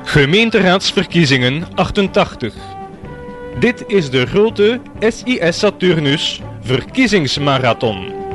Gemeenteraadsverkiezingen 88. Dit is de grote SIS Saturnus verkiezingsmarathon.